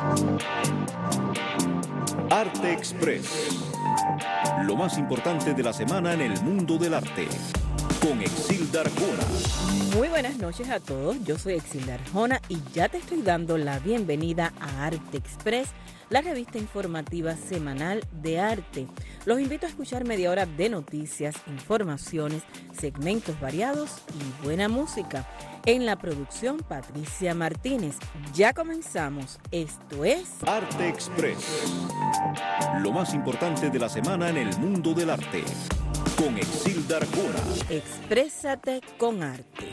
Arte Express. Lo más importante de la semana en el mundo del arte. Con Exilda Arjona. Muy buenas noches a todos, yo soy Exilda Arjona y ya te estoy dando la bienvenida a Arte Express, la revista informativa semanal de arte. Los invito a escuchar media hora de noticias, informaciones, segmentos variados y buena música. En la producción, Patricia Martínez. Ya comenzamos. Esto es Arte Express. Lo más importante de la semana en el mundo del arte. Con Exilda Arjona. Exprésate con arte.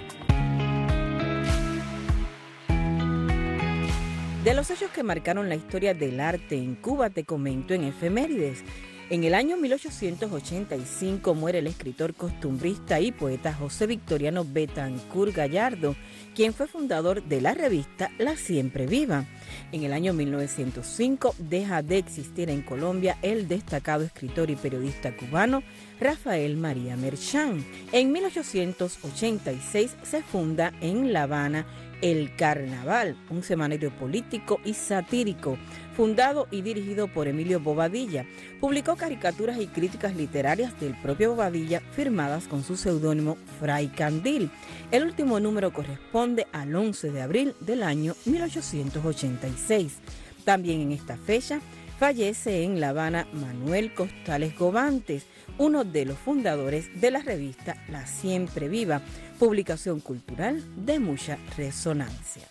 De los hechos que marcaron la historia del arte en Cuba te comento en efemérides. En el año 1885 muere el escritor costumbrista y poeta José Victoriano Betancourt Gallardo, quien fue fundador de la revista La Siempre Viva. En el año 1905 deja de existir en Colombia el destacado escritor y periodista cubano Rafael María Merchán. En 1886 se funda en La Habana El Carnaval, un semanario político y satírico, fundado y dirigido por Emilio Bobadilla. Publicó caricaturas y críticas literarias del propio Bobadilla, firmadas con su seudónimo Fray Candil. El último número corresponde al 11 de abril del año 1886. También en esta fecha fallece en La Habana Manuel Costales Gobantes, uno de los fundadores de la revista La Siempre Viva, publicación cultural de mucha resonancia.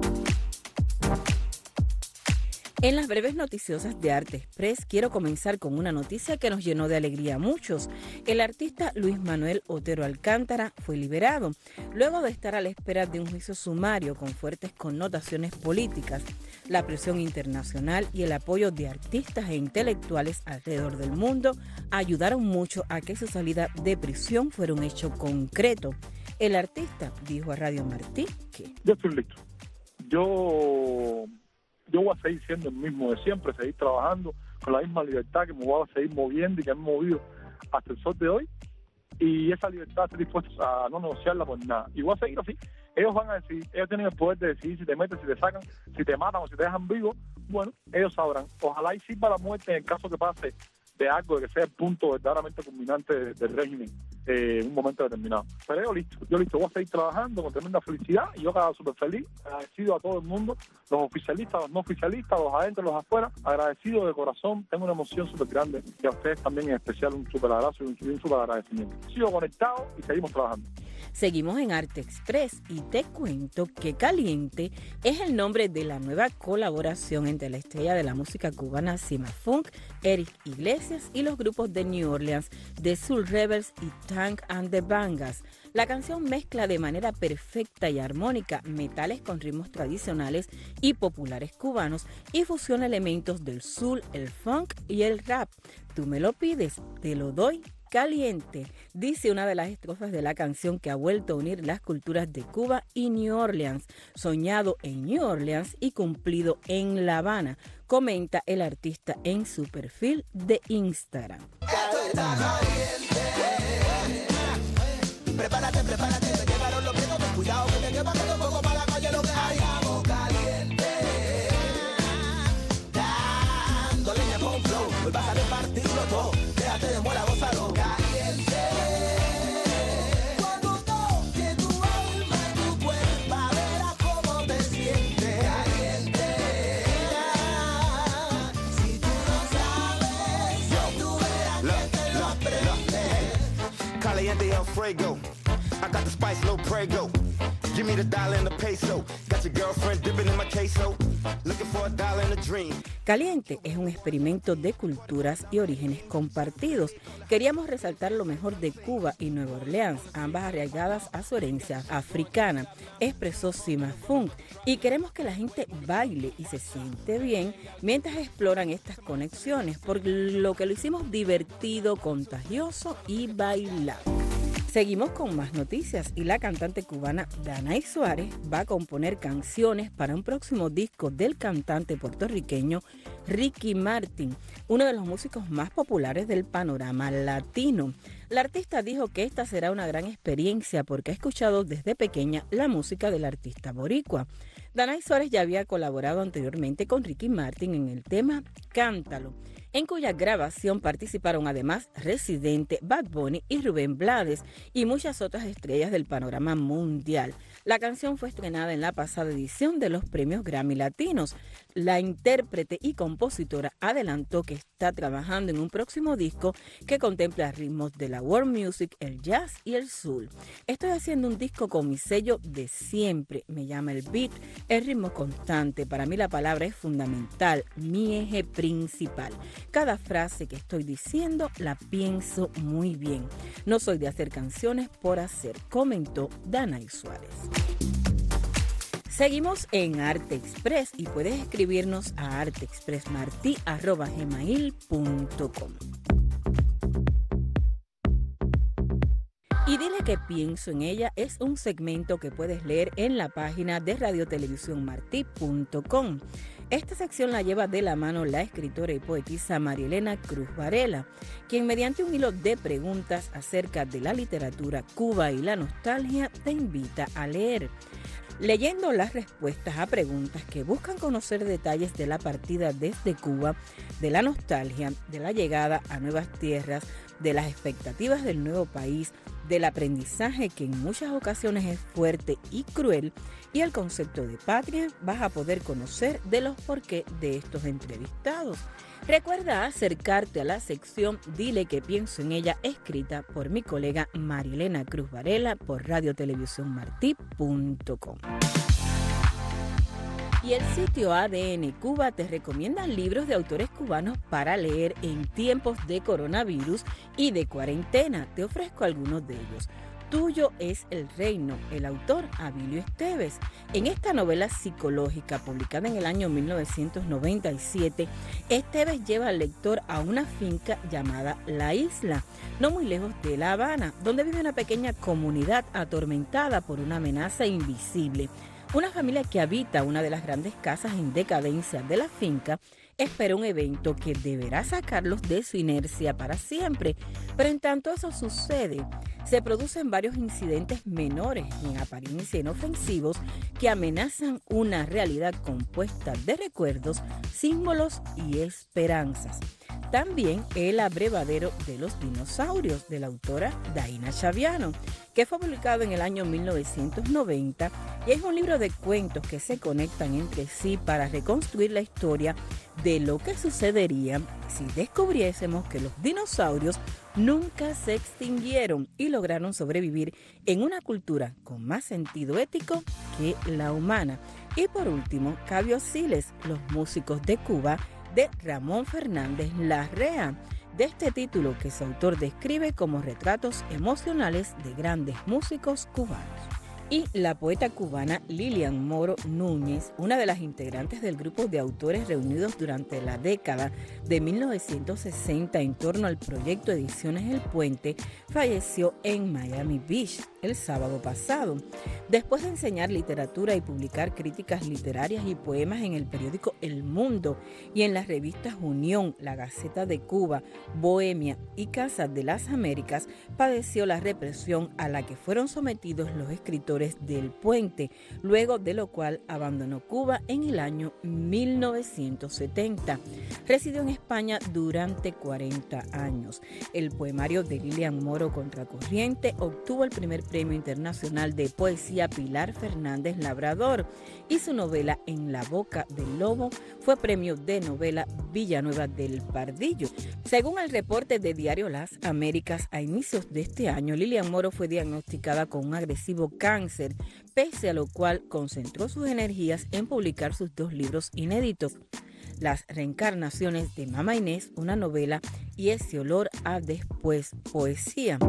En las breves noticiosas de Arte Express quiero comenzar con una noticia que nos llenó de alegría a muchos. El artista Luis Manuel Otero Alcántara fue liberado, luego de estar a la espera de un juicio sumario con fuertes connotaciones políticas. La presión internacional y el apoyo de artistas e intelectuales alrededor del mundo ayudaron mucho a que su salida de prisión fuera un hecho concreto. El artista dijo a Radio Martí que... Yo estoy listo. Yo voy a seguir siendo el mismo de siempre, seguir trabajando con la misma libertad que me voy a seguir moviendo y que me he movido hasta el sol de hoy. Y esa libertad estoy dispuesto a no negociarla por nada. Y voy a seguir así. Ellos van a decidir, ellos tienen el poder de decidir si te meten, si te sacan, si te matan o si te dejan vivo. Bueno, ellos sabrán. Ojalá y sirva la muerte en el caso que pase de algo, de que sea el punto verdaderamente culminante del régimen en un momento determinado. Pero yo listo, voy a seguir trabajando con tremenda felicidad y yo quedado súper feliz, agradecido a todo el mundo, los oficialistas, los no oficialistas, los adentro, los afuera, agradecido de corazón, tengo una emoción súper grande y a ustedes también en especial un súper abrazo y un súper agradecimiento. Sigo conectado y seguimos trabajando. Seguimos en Arte Express y te cuento que Caliente es el nombre de la nueva colaboración entre la estrella de la música cubana Cima Funk, Eric Iglesias y los grupos de New Orleans The Soul Rebels y Tank and the Bangas. La canción mezcla de manera perfecta y armónica metales con ritmos tradicionales y populares cubanos y fusiona elementos del soul, el funk y el rap. Tú me lo pides, te lo doy. Caliente, dice una de las estrofas de la canción que ha vuelto a unir las culturas de Cuba y New Orleans, soñado en New Orleans y cumplido en La Habana, comenta el artista en su perfil de Instagram. Prepárate, te llegaron los dedos, cuidado que te queman un poco para la calle lo que hayamos caliente. Dando leña con flow, hoy vas a repartirlo todo, déjate de muela, gózalo. Caliente. Cuando toque tu alma y tu cuerpo, verás cómo te sientes. Caliente. Si tú no sabes, tú verás que te lo aprendes. Caliente Alfredo. I got the spice, no prego. Give me the dollar and the peso. Got your girlfriend dipping in my queso. Looking for a dollar and a dream. Caliente es un experimento de culturas y orígenes compartidos. Queríamos resaltar lo mejor de Cuba y Nueva Orleans, ambas arraigadas a su herencia africana, expresó Cima Funk, y queremos que la gente baile y se siente bien mientras exploran estas conexiones, por lo que lo hicimos divertido, contagioso y bailable. Seguimos con más noticias y la cantante cubana Danay Suárez va a componer canciones para un próximo disco del cantante puertorriqueño Ricky Martin, uno de los músicos más populares del panorama latino. La artista dijo que esta será una gran experiencia porque ha escuchado desde pequeña la música del artista boricua. Danay Suárez ya había colaborado anteriormente con Ricky Martin en el tema Cántalo, en cuya grabación participaron además Residente, Bad Bunny y Rubén Blades y muchas otras estrellas del panorama mundial. La canción fue estrenada en la pasada edición de los premios Grammy Latinos. La intérprete y compositora adelantó que está trabajando en un próximo disco que contempla ritmos de la world music, el jazz y el soul. Estoy haciendo un disco con mi sello de siempre, me llama el beat, el ritmo constante. Para mí la palabra es fundamental, mi eje principal. Cada frase que estoy diciendo la pienso muy bien. No soy de hacer canciones por hacer, comentó Danay Suárez. Seguimos en Arte Express y puedes escribirnos a arteexpressmarti@gmail.com. Y dile que pienso en ella es un segmento que puedes leer en la página de radiotelevisiónmarti.com. Esta sección la lleva de la mano la escritora y poetisa María Elena Cruz Varela, quien mediante un hilo de preguntas acerca de la literatura, Cuba y la nostalgia te invita a leer. Leyendo las respuestas a preguntas que buscan conocer detalles de la partida desde Cuba, de la nostalgia, de la llegada a nuevas tierras, de las expectativas del nuevo país, del aprendizaje que en muchas ocasiones es fuerte y cruel, y el concepto de patria, vas a poder conocer de los porqué de estos entrevistados. Recuerda acercarte a la sección Dile que pienso en ella, escrita por mi colega María Elena Cruz Varela por radiotelevisiónmarti.com. Y el sitio ADN Cuba te recomienda libros de autores cubanos para leer en tiempos de coronavirus y de cuarentena. Te ofrezco algunos de ellos. Tuyo es el reino, el autor Abilio Esteves. En esta novela psicológica publicada en el año 1997, Esteves lleva al lector a una finca llamada La Isla, no muy lejos de La Habana, donde vive una pequeña comunidad atormentada por una amenaza invisible. Una familia que habita una de las grandes casas en decadencia de la finca espera un evento que deberá sacarlos de su inercia para siempre. Pero en tanto eso sucede, se producen varios incidentes menores y en apariencia inofensivos que amenazan una realidad compuesta de recuerdos, símbolos y esperanzas. También El abrevadero de los dinosaurios, de la autora Daina Chaviano, que fue publicado en el año 1990 y es un libro de cuentos que se conectan entre sí para reconstruir la historia de lo que sucedería si descubriésemos que los dinosaurios nunca se extinguieron y lograron sobrevivir en una cultura con más sentido ético que la humana. Y por último, Cabio Siles, los músicos de Cuba, de Ramón Fernández Larrea. De este título que su autor describe como retratos emocionales de grandes músicos cubanos. Y la poeta cubana Lilian Moro Núñez, una de las integrantes del grupo de autores reunidos durante la década de 1960 en torno al proyecto Ediciones El Puente, falleció en Miami Beach el sábado pasado. Después de enseñar literatura y publicar críticas literarias y poemas en el periódico El Mundo y en las revistas Unión, La Gaceta de Cuba, Bohemia y Casa de las Américas, padeció la represión a la que fueron sometidos los escritores del Puente, luego de lo cual abandonó Cuba en el año 1970. Residió en España durante 40 años. El poemario de Lilian Moro Contracorriente obtuvo el primer Premio Internacional de Poesía Pilar Fernández Labrador y su novela En la boca del lobo fue premio de novela Villanueva del Pardillo. Según el reporte de Diario Las Américas, a inicios de este año, Lilian Moro fue diagnosticada con un agresivo cáncer, pese a lo cual concentró sus energías en publicar sus 2 libros inéditos: Las reencarnaciones de Mama Inés, una novela, y Ese olor a después, poesía.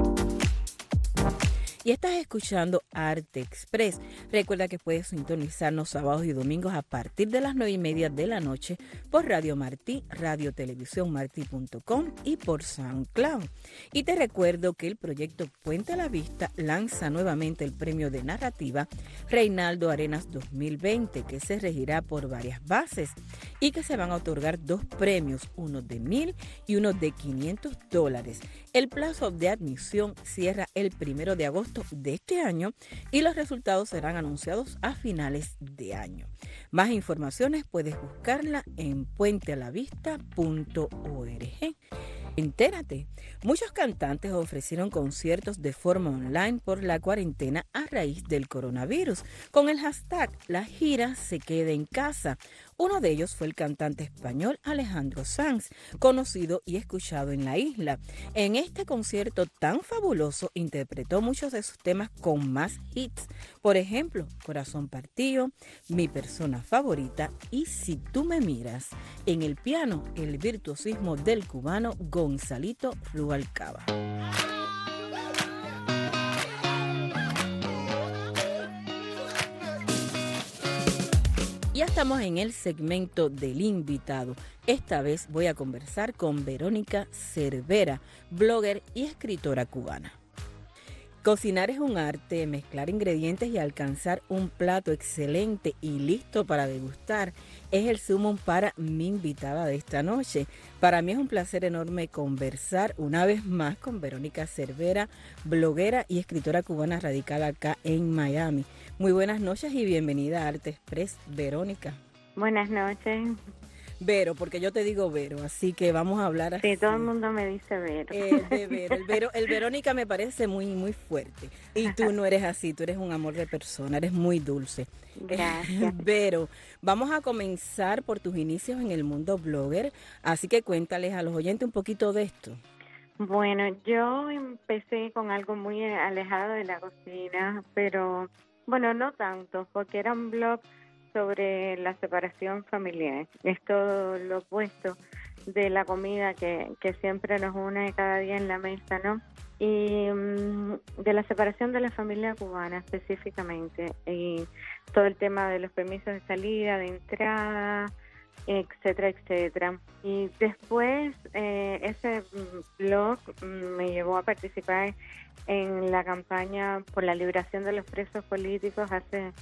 Y estás escuchando Arte Express. Recuerda que puedes sintonizarnos sábados y domingos a partir de las 9:30 de la noche por Radio Martí, radiotelevisiónmarti.com y por SoundCloud. Y te recuerdo que el proyecto Puente a la Vista lanza nuevamente el premio de narrativa Reinaldo Arenas 2020, que se regirá por varias bases y que se van a otorgar 2 premios, uno de $1,000 y uno de $500. El plazo de admisión cierra el 1 de agosto agosto de este año y los resultados serán anunciados a finales de año. Más informaciones puedes buscarla en puentealavista.org. Entérate, muchos cantantes ofrecieron conciertos de forma online por la cuarentena a raíz del coronavirus, con el hashtag La gira se queda en casa. Uno de ellos fue el cantante español Alejandro Sanz, conocido y escuchado en la isla. En este concierto tan fabuloso interpretó muchos de sus temas con más hits, por ejemplo, Corazón Partido, Mi Persona Favorita y Si Tú Me Miras. En el piano, el virtuosismo del cubano Gonzalito Rubalcaba. Ya estamos en el segmento del invitado. Esta vez voy a conversar con Verónica Cervera, blogger y escritora cubana. Cocinar es un arte, mezclar ingredientes y alcanzar un plato excelente y listo para degustar es el sumum para mi invitada de esta noche. Para mí es un placer enorme conversar una vez más con Verónica Cervera, bloguera y escritora cubana radicada acá en Miami. Muy buenas noches y bienvenida a Arte Express, Verónica. Buenas noches. Vero, porque yo te digo Vero, así que vamos a hablar así. Sí, todo el mundo me dice Vero. De Vero. El Verónica me parece muy fuerte. Y tú no eres así, tú eres un amor de persona, eres muy dulce. Gracias. Vero, vamos a comenzar por tus inicios en el mundo blogger, así que cuéntales a los oyentes un poquito de esto. Bueno, yo empecé con algo muy alejado de la cocina, pero bueno, no tanto, porque era un blog sobre la separación familiar. Es todo lo opuesto de la comida que siempre nos une cada día en la mesa, ¿no? Y de la separación de la familia cubana específicamente, y todo el tema de los permisos de salida, de entrada, etcétera, etcétera. Y después ese blog me llevó a participar en la campaña por la liberación de los presos políticos hace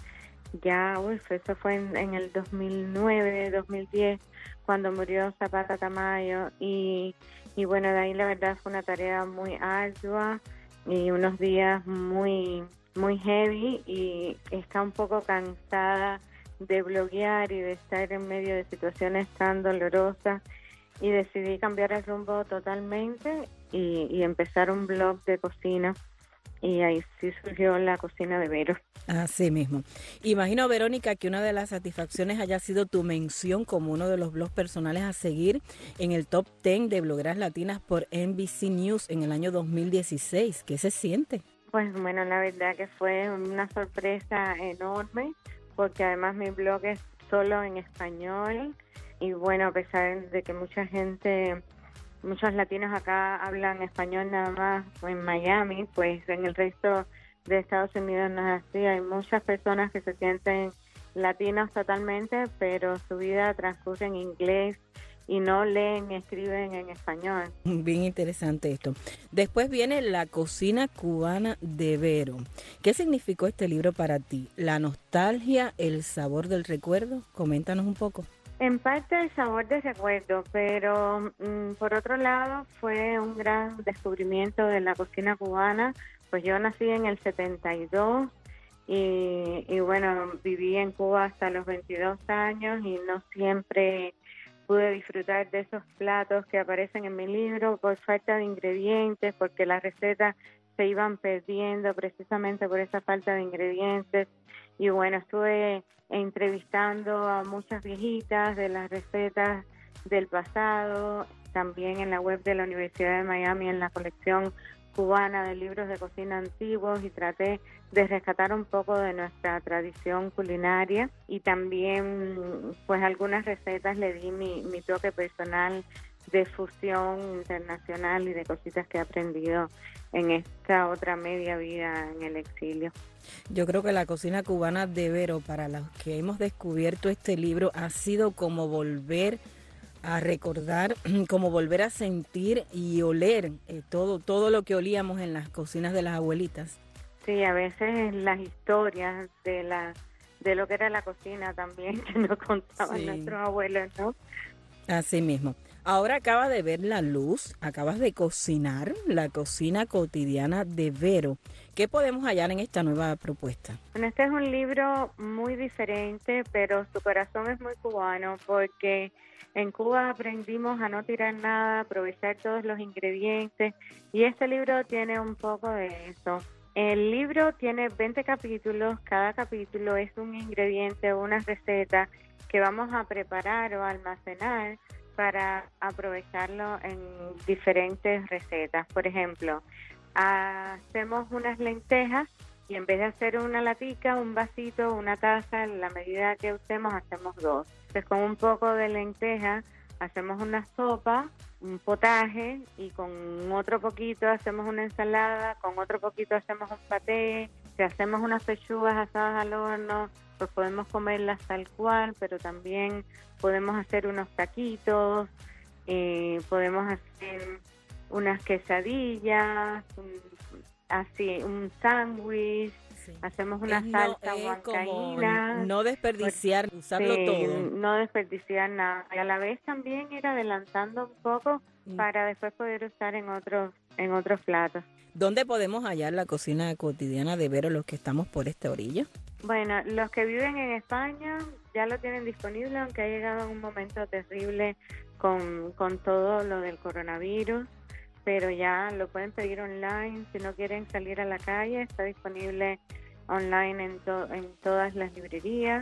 eso fue en el 2009, 2010, cuando murió Zapata Tamayo, y bueno, de ahí la verdad fue una tarea muy ardua y unos días muy heavy, y está un poco cansada de bloguear y de estar en medio de situaciones tan dolorosas, y decidí cambiar el rumbo totalmente y empezar un blog de cocina. Y ahí sí surgió la cocina de Vero. Así mismo. Imagino, Verónica, que una de las satisfacciones haya sido tu mención como uno de los blogs personales a seguir en el top 10 de blogueras latinas por NBC News en el año 2016. ¿Qué se siente? Pues bueno, la verdad que fue una sorpresa enorme, porque además mi blog es solo en español, y bueno, a pesar de que muchos latinos acá hablan español nada más en Miami, pues en el resto de Estados Unidos no es así. Hay muchas personas que se sienten latinos totalmente, pero su vida transcurre en inglés y no leen ni escriben en español. Bien interesante esto. Después viene La cocina cubana de Vero. ¿Qué significó este libro para ti? ¿La nostalgia, el sabor del recuerdo? Coméntanos un poco. En parte el sabor de recuerdo, pero por otro lado fue un gran descubrimiento de la cocina cubana. Pues yo nací en el 72 y bueno, viví en Cuba hasta los 22 años y no siempre pude disfrutar de esos platos que aparecen en mi libro por falta de ingredientes, porque las recetas se iban perdiendo precisamente por esa falta de ingredientes. Y bueno, estuve entrevistando a muchas viejitas de las recetas del pasado, también en la web de la Universidad de Miami, en la colección cubana de libros de cocina antiguos, y traté de rescatar un poco de nuestra tradición culinaria, y también pues algunas recetas le di mi toque personal de fusión internacional y de cositas que he aprendido en esta otra media vida en el exilio. Yo creo que la cocina cubana de Vero, para los que hemos descubierto este libro, ha sido como volver a recordar, como volver a sentir y oler todo lo que olíamos en las cocinas de las abuelitas. Sí, a veces las historias de lo que era la cocina también, que nos contaban nuestros abuelos, ¿no? Así mismo. Ahora acaba de ver la luz, acabas de cocinar la cocina cotidiana de Vero. ¿Qué podemos hallar en esta nueva propuesta? Bueno, este es un libro muy diferente, pero su corazón es muy cubano porque en Cuba aprendimos a no tirar nada, aprovechar todos los ingredientes y este libro tiene un poco de eso. El libro tiene 20 capítulos, cada capítulo es un ingrediente o una receta que vamos a preparar o almacenar para aprovecharlo en diferentes recetas. Por ejemplo, hacemos unas lentejas y en vez de hacer una latica, un vasito, una taza, en la medida que usemos, hacemos dos. Entonces, con un poco de lenteja hacemos una sopa, un potaje, y con otro poquito hacemos una ensalada, con otro poquito hacemos un paté. Si hacemos unas pechugas asadas al horno, pues podemos comerlas tal cual, pero también podemos hacer unos taquitos, podemos hacer unas quesadillas, un sándwich, Sí. hacemos una Es salsa como huancaína. no desperdiciar, usarlo Sí, todo. no desperdiciar nada. Y a la vez también ir adelantando un poco para después poder usar en otros platos. ¿Dónde podemos hallar la cocina cotidiana de Vero los que estamos por esta orilla? Bueno, los que viven en España ya lo tienen disponible, aunque ha llegado un momento terrible con todo lo del coronavirus, pero ya lo pueden pedir online. Si no quieren salir a la calle, está disponible online en todas las librerías.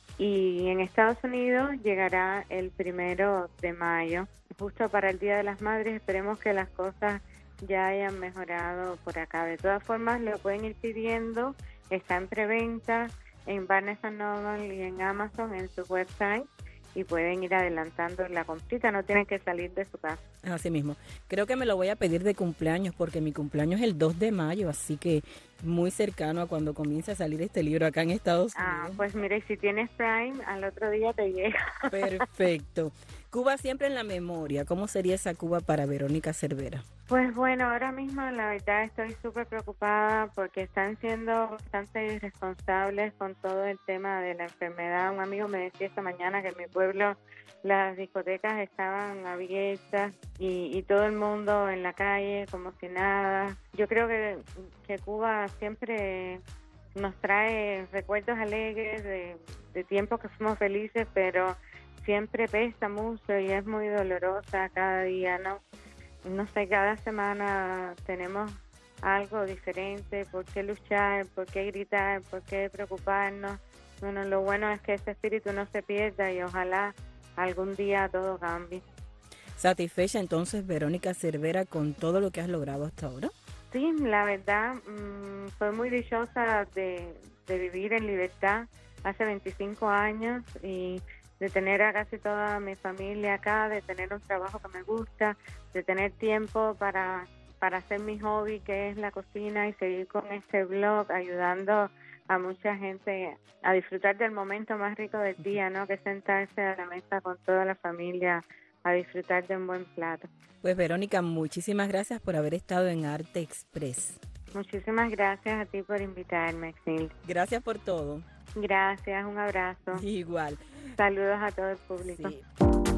Y en Estados Unidos llegará el 1 de mayo, justo para el Día de las Madres. Esperemos que las cosas ya hayan mejorado por acá. De todas formas, lo pueden ir pidiendo, está en preventa en Barnes & Noble y en Amazon en su website, y pueden ir adelantando la comprita, no tienen que salir de su casa. Así mismo. Creo que me lo voy a pedir de cumpleaños porque mi cumpleaños es el 2 de mayo, así que muy cercano a cuando comience a salir este libro acá en Estados Unidos. Pues mire, si tienes Prime, al otro día te llega. Perfecto. Cuba siempre en la memoria. ¿Cómo sería esa Cuba para Verónica Cervera? Pues bueno, ahora mismo la verdad estoy súper preocupada porque están siendo bastante irresponsables con todo el tema de la enfermedad. Un amigo me decía esta mañana que en mi pueblo las discotecas estaban abiertas y todo el mundo en la calle como si nada. Yo creo que Cuba siempre nos trae recuerdos alegres de tiempos que fuimos felices, pero siempre pesa mucho y es muy dolorosa cada día, ¿no? No sé, cada semana tenemos algo diferente, por qué luchar, por qué gritar, por qué preocuparnos. Bueno, lo bueno es que ese espíritu no se pierda y ojalá algún día todo cambie. ¿Satisfecha entonces, Verónica Cervera, con todo lo que has logrado hasta ahora? Sí, la verdad, soy muy dichosa de vivir en libertad hace 25 años y de tener a casi toda mi familia acá, de tener un trabajo que me gusta, de tener tiempo para hacer mi hobby, que es la cocina, y seguir con este blog, ayudando a mucha gente a disfrutar del momento más rico del día, ¿no? Que es sentarse a la mesa con toda la familia a disfrutar de un buen plato. Pues Verónica, muchísimas gracias por haber estado en Arte Express. Muchísimas gracias a ti por invitarme, Exil. Gracias por todo. Gracias, un abrazo. Igual. Saludos a todo el público. Sí.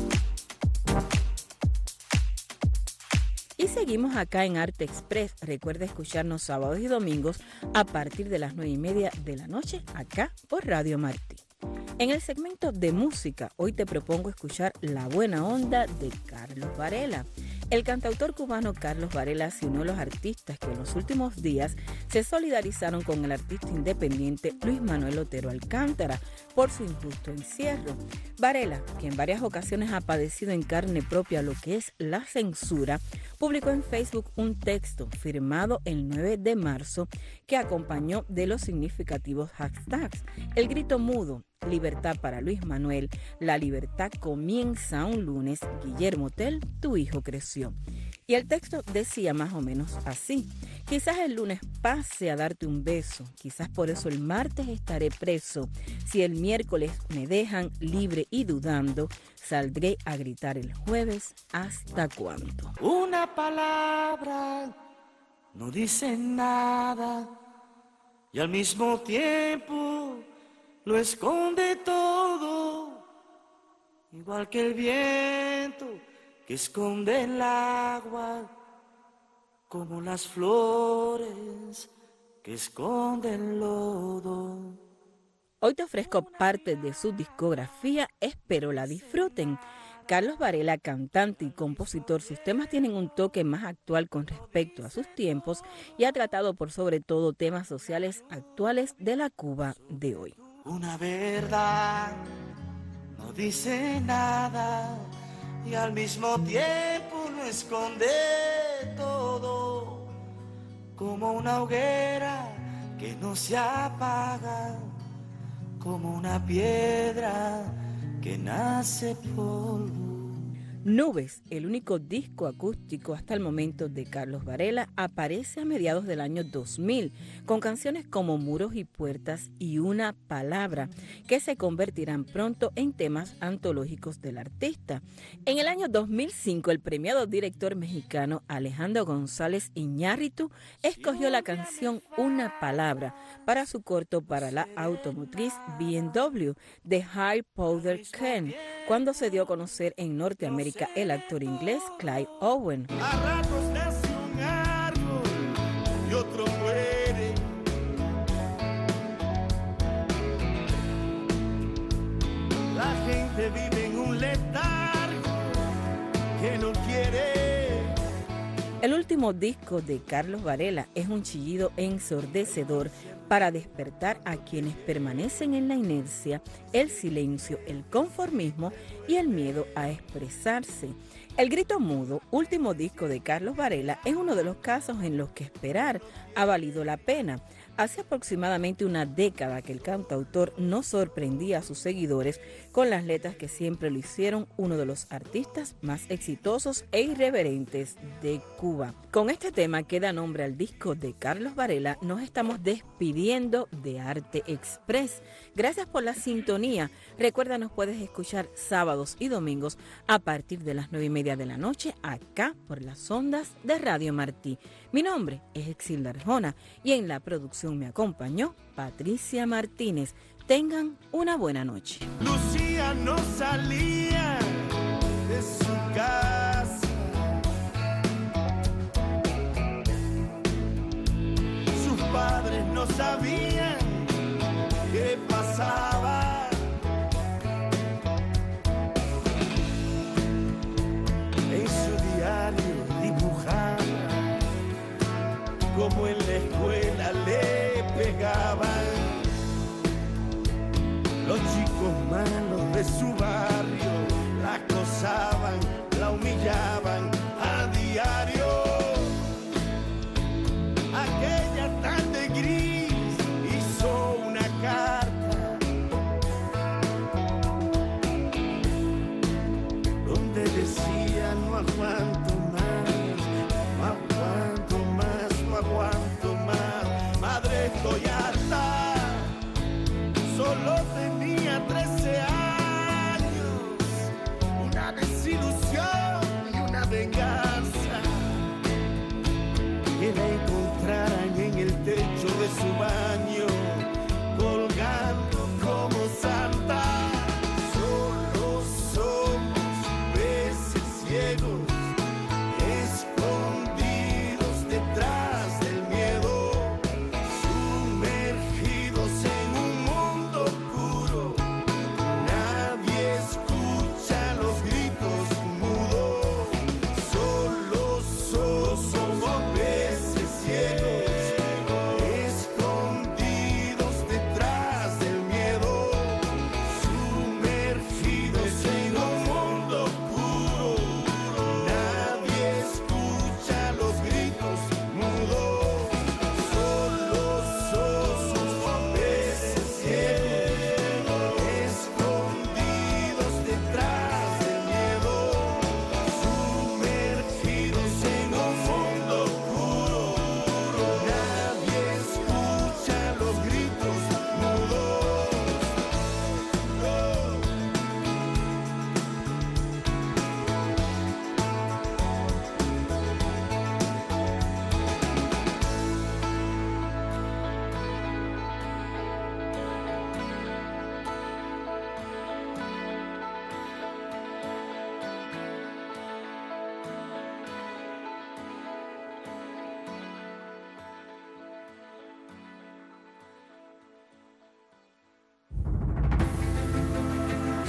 Y seguimos acá en Arte Express. Recuerda escucharnos sábados y domingos a partir de las 9:30 de la noche acá por Radio Martí. En el segmento de música, hoy te propongo escuchar La Buena Onda de Carlos Varela. El cantautor cubano Carlos Varela se unió a los artistas que en los últimos días se solidarizaron con el artista independiente Luis Manuel Otero Alcántara por su injusto encierro. Varela, que en varias ocasiones ha padecido en carne propia lo que es la censura, publicó en Facebook un texto firmado el 9 de marzo que acompañó de los significativos hashtags: el grito mudo, libertad para Luis Manuel, la libertad comienza un lunes, Guillermo Tell, tu hijo creció. Y el texto decía más o menos así: quizás el lunes pase a darte un beso, quizás por eso el martes estaré preso, si el miércoles me dejan libre y dudando, saldré a gritar el jueves, ¿hasta cuándo? Una palabra no dice nada y al mismo tiempo lo esconde todo. igual que el viento que esconde el agua, como las flores que esconden el lodo. Hoy te ofrezco parte de su discografía, espero la disfruten. Carlos Varela, cantante y compositor, sus temas tienen un toque más actual con respecto a sus tiempos y ha tratado por sobre todo temas sociales actuales de la Cuba de hoy. Una verdad no dice nada y al mismo tiempo no esconde todo, como una hoguera que no se apaga, como una piedra que nace polvo. Nubes, el único disco acústico hasta el momento de Carlos Varela, aparece a mediados del año 2000 con canciones como Muros y Puertas y Una Palabra, que se convertirán pronto en temas antológicos del artista. En el año 2005, el premiado director mexicano Alejandro González Iñárritu escogió la canción Una Palabra para su corto para la automotriz BMW de High Powder Ken, cuando se dio a conocer en Norteamérica el actor inglés Clive Owen. A ratos nace un árbol y otro muere. La gente vive en un letargo que no quiere. El último disco de Carlos Varela es un chillido ensordecedor para despertar a quienes permanecen en la inercia, el silencio, el conformismo y el miedo a expresarse. El Grito Mudo, último disco de Carlos Varela, es uno de los casos en los que esperar ha valido la pena. Hace aproximadamente una década que el cantautor no sorprendía a sus seguidores con las letras que siempre lo hicieron uno de los artistas más exitosos e irreverentes de Cuba. Con este tema que da nombre al disco de Carlos Varela, nos estamos despidiendo de Arte Express. Gracias por la sintonía. Recuerda, nos puedes escuchar sábados y domingos a partir de las 9:30 de la noche acá por las ondas de Radio Martí. Mi nombre es Exilda Arjona y en la producción me acompañó Patricia Martínez. Tengan una buena noche. Lucía no salía de su casa. Sus padres no sabían qué pasaba. En su diario dibujaba como en la escuela le pegaban los chicos malos de su barrio, la acosaban, la humillaban a diario. Aquella tarde gris hizo una carta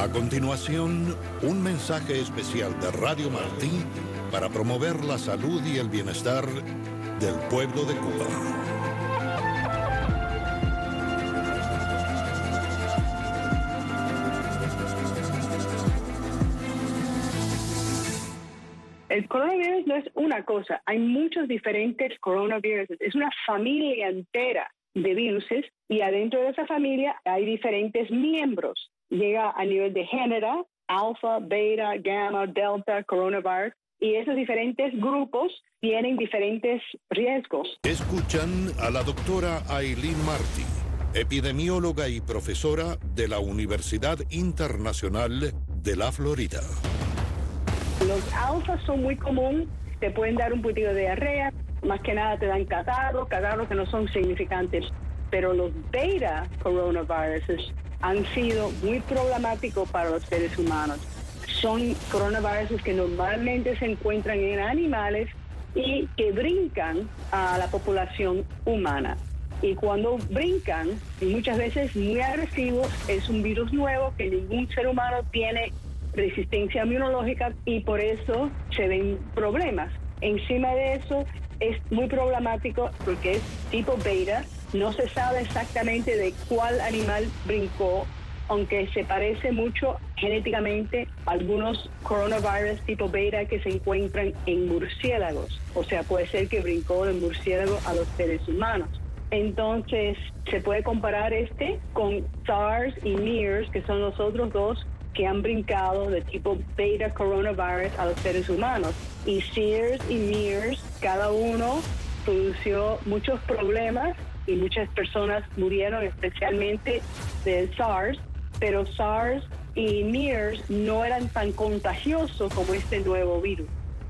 A continuación, un mensaje especial de Radio Martí para promover la salud y el bienestar del pueblo de Cuba. El coronavirus no es una cosa, hay muchos diferentes coronavirus, es una familia entera de viruses y adentro de esa familia hay diferentes miembros. Llega a nivel de género, alfa, beta, gamma, delta, coronavirus, y esos diferentes grupos tienen diferentes riesgos. Escuchan a la doctora Aileen Martí, epidemióloga y profesora de la Universidad Internacional de la Florida. Los alfas son muy comunes, te pueden dar un poquito de diarrea, más que nada te dan catarros que no son significantes, pero los beta coronaviruses han sido muy problemáticos para los seres humanos. Son coronaviruses que normalmente se encuentran en animales y que brincan a la población humana. Y cuando brincan, y muchas veces muy agresivos, es un virus nuevo que ningún ser humano tiene resistencia inmunológica y por eso se ven problemas. Encima de eso es muy problemático porque es tipo beta, no se sabe exactamente de cuál animal brincó, aunque se parece mucho genéticamente a algunos coronavirus tipo beta que se encuentran en murciélagos. O sea, puede ser que brincó del murciélago a los seres humanos. Entonces, se puede comparar con SARS y MERS, que son los otros dos que han brincado de tipo beta coronavirus a los seres humanos. Y SARS y MERS, cada uno produjo muchos problemas y muchas personas murieron, especialmente del SARS, pero SARS y MERS no eran tan contagiosos como este nuevo virus.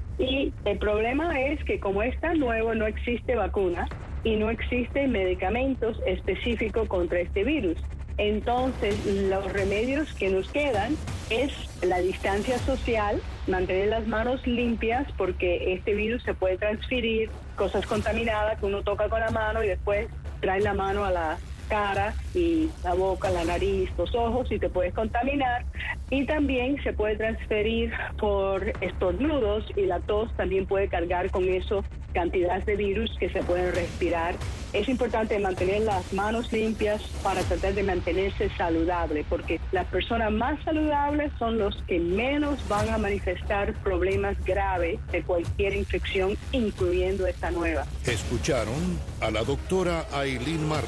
Y el problema es que como es tan nuevo, no existe vacuna y no existen medicamentos específicos contra este virus. Entonces, los remedios que nos quedan es la distancia social, mantener las manos limpias, porque este virus se puede transferir, cosas contaminadas que uno toca con la mano y después trae la mano a la cara y la boca, la nariz, los ojos y te puedes contaminar. Y también se puede transferir por estornudos y la tos también puede cargar con eso cantidades de virus que se pueden respirar. Es importante mantener las manos limpias para tratar de mantenerse saludable, porque las personas más saludables son los que menos van a manifestar problemas graves de cualquier infección, incluyendo esta nueva. Escucharon a la doctora Aileen Martí,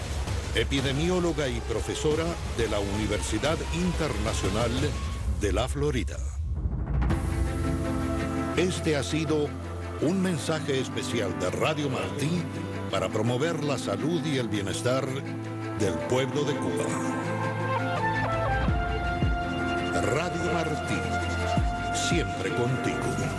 epidemióloga y profesora de la Universidad Internacional de la Florida. Este ha sido un mensaje especial de Radio Martí para promover la salud y el bienestar del pueblo de Cuba. Radio Martí, siempre contigo.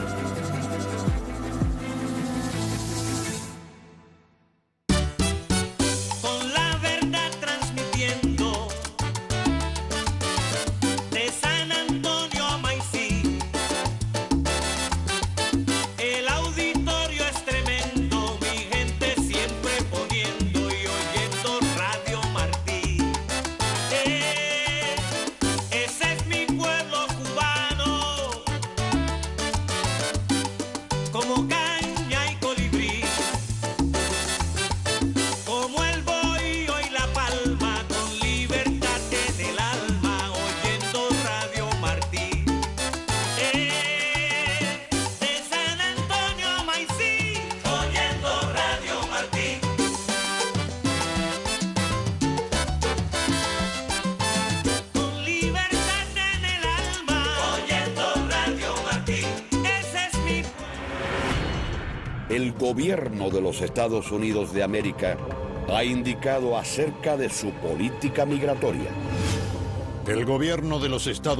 El gobierno de los Estados Unidos de América ha indicado acerca de su política migratoria. El gobierno de los Estados